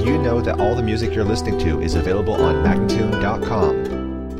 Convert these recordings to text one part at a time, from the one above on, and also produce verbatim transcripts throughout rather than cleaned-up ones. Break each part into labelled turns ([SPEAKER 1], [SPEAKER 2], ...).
[SPEAKER 1] you know that all the music you're listening to is available on Magnatune dot com?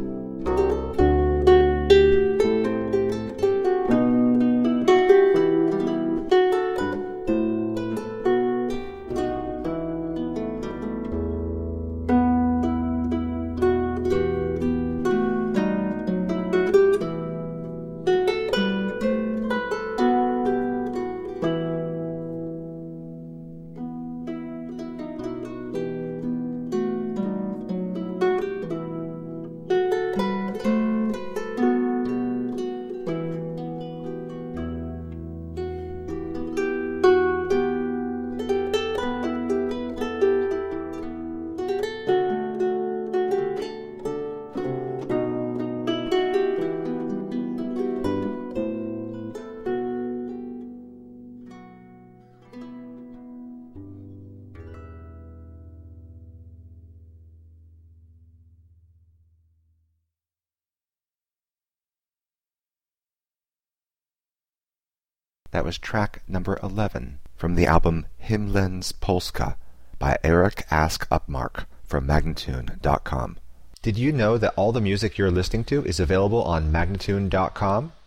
[SPEAKER 1] That was track number eleven from the album Himlens Polska by Eric Ask Upmark from Magnatune dot com. Did you know that all the music you're listening to is available on Magnatune dot com?